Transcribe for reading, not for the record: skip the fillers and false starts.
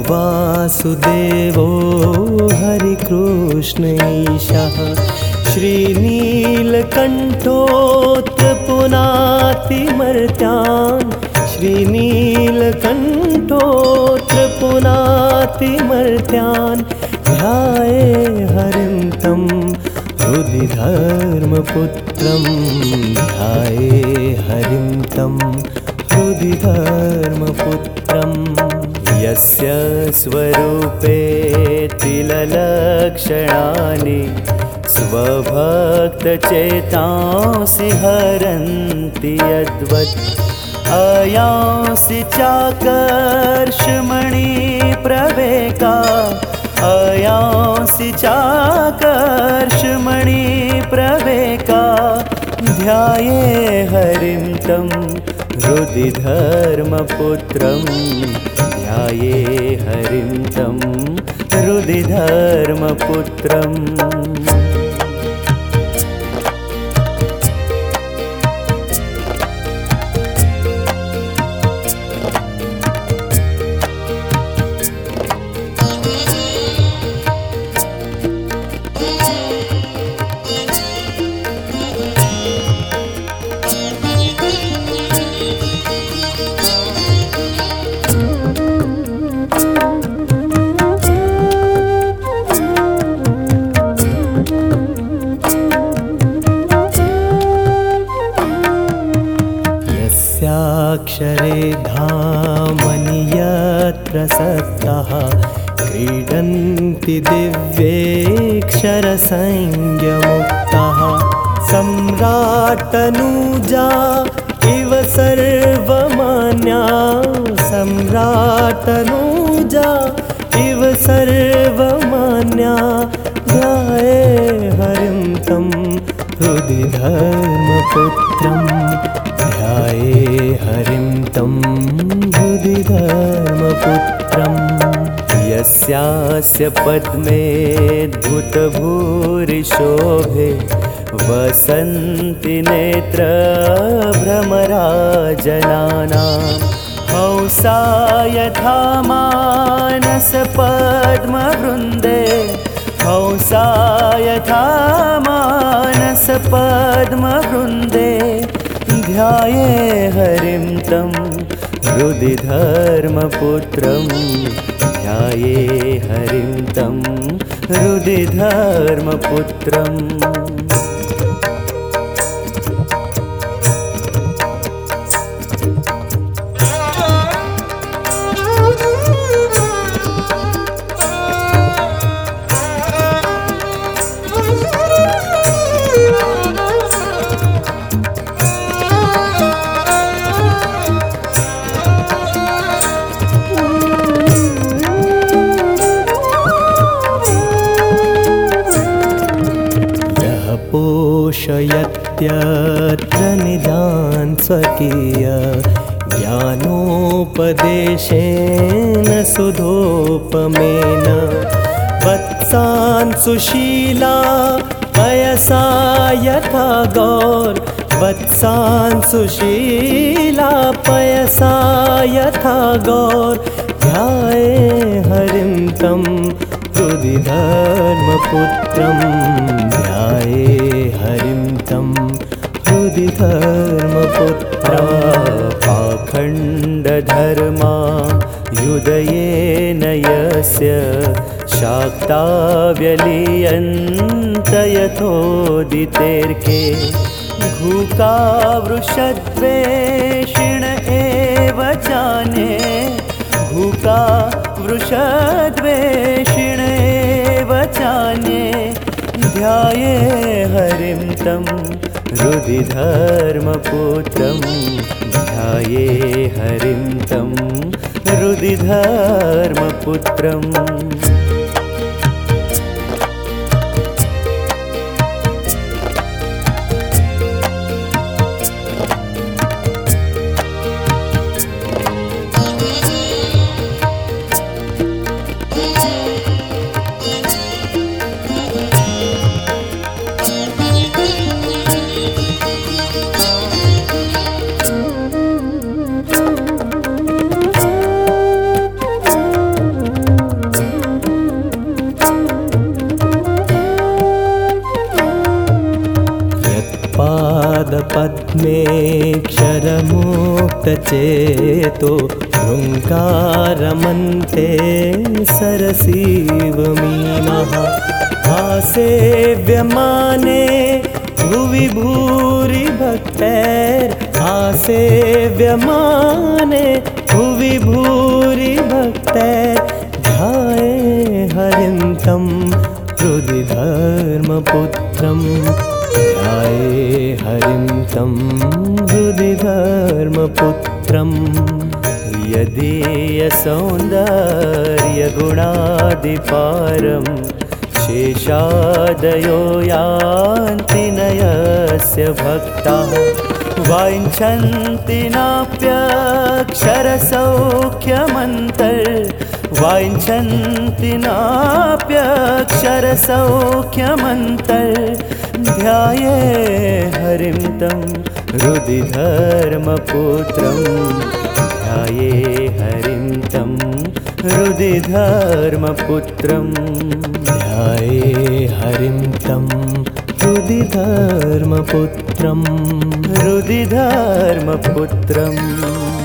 वासुदेवो हरिकृष्ण ईशः श्रीनीलकण्ठोऽत्र पुनातिमर्त्यान् श्रीनीलकण्ठोऽत्र पुनातिमर्त्यान् ध्याये हरिं तं हृदि धर्मपुत्रं ध्याये हरिं तं हृदि धर्मपुत्रम् यस्य स्वरूपे तिललक्षणानि स्वभक्तचेतांसि हरन्ति यद्वत् अयांसि चाकर्षमणि प्रवेका अयांसि चाकर्षमणि प्रवेका ध्याये हरिं तं हृदि धर्मपुत्रं ध्याये हरिं तं हृदि धर्मपुत्रम् अक्षरे धामनि यत्र सत्तः क्रीडन्ति दिव्येऽक्षरसंज्ञमुक्तः सम्राट्तनूजा इव सर्वमान्या सम्राट्तनूजा इव सर्वमान्या ध्याये हरिं तं हृदि धर्मपुत्रम् ध्याये हरिं तं हृदि धर्मपुत्रम् यस्यास्य पद्मे धुतभूरिशोभे वसन्ति नेत्र भ्रमराजनानां हंसा यथा मानसपद्मवृन्दे हंसा यथा मानसपद्मवृन्दे ध्याये हरिं तं हृदि धर्मपुत्रं ध्याये हरिं तं हृदि धर्मपुत्रम् पोषयत्यत्र निधान् स्वकीय ज्ञानोपदेशेन सुधोपमेन वत्सान् सुशीला पयसा यथा गौर वत्सान् सुशीला पयसा यथा गौर ध्याये हरिं तं हृदि धर्मपुत्रं ध्याये हरिं तं हृदि धर्मपुत्रं पाखण्डधर्मा युदयेन यस्य शाक्ताव्यलीयन्त यथोदितेर्के घूकावृषद्वेषिण एव चाने घूका वृषद्वेषिण एव चाने ध्याये हरिं तं हृदि धर्मपुत्रं ध्याये हरिं तं हृदि धर्मपुत्रम् चेतो ह्रुङ्कारमन्ते सरसीव मीनः आसेव्यमाने भुवि भूरि भक्तैर् आसेव्यमाने भुवि भूरि भक्तैर् ध्याये हरिं तं हृदि धर्मपुत्रं ध्याये हरिं तं हृदि धर्मपुत्रम् यदीयसौन्दर्यगुणादिपारं शेषादयो यान्ति न यस्य भक्ताः वाञ्छन्ति वाञ्छन्ति नाप्यक्षरसौख्यमन्तर् ध्याये हरिं तं हृदि धर्मपुत्रं ध्याये हरिं तं हृदि धर्मपुत्रं ध्याये हरिं तं हृदि धर्मपुत्रं हृदि धर्मपुत्रम्